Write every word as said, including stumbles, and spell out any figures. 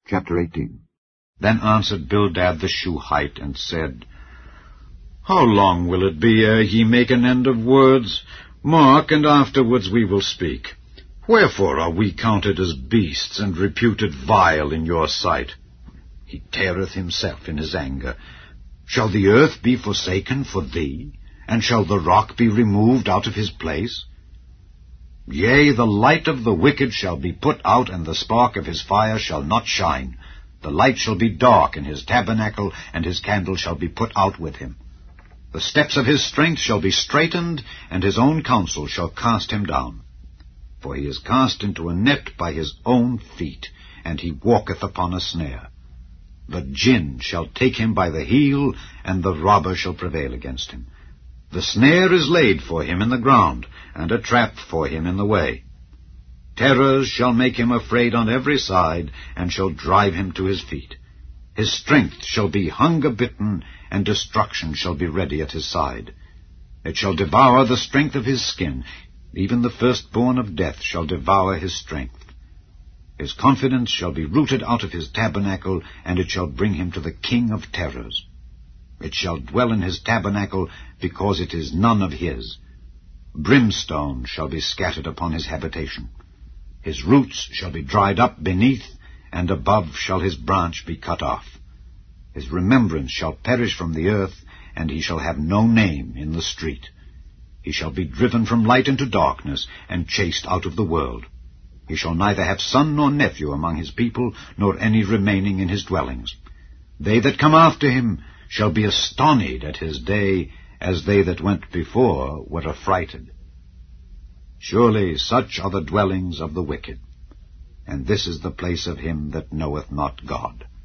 Chapter eighteen. Then answered Bildad the Shuhite, and said, How long will it be ere ye make an end of words? Mark, and afterwards we will speak. Wherefore are we counted as beasts, and reputed vile in your sight? He teareth himself in his anger. Shall the earth be forsaken for thee? And shall the rock be removed out of his place? Yea, the light of the wicked shall be put out, and the spark of his fire shall not shine. The light shall be dark in his tabernacle, and his candle shall be put out with him. The steps of his strength shall be straitened, and his own counsel shall cast him down. For he is cast into a net by his own feet, and he walketh upon a snare. The jinn shall take him by the heel, and the robber shall prevail against him. The snare is laid for him in the ground, and a trap for him in the way. Terrors shall make him afraid on every side, and shall drive him to his feet. His strength shall be hunger-bitten, and destruction shall be ready at his side. It shall devour the strength of his skin. Even the firstborn of death shall devour his strength. His confidence shall be rooted out of his tabernacle, and it shall bring him to the king of terrors. It shall dwell in his tabernacle, because it is none of his. Brimstone shall be scattered upon his habitation. His roots shall be dried up beneath, and above shall his branch be cut off. His remembrance shall perish from the earth, and he shall have no name in the street. He shall be driven from light into darkness, and chased out of the world. He shall neither have son nor nephew among his people, nor any remaining in his dwellings. They that come after him shall be astonied at his day, as they that went before were affrighted. Surely such are the dwellings of the wicked, and this is the place of him that knoweth not God.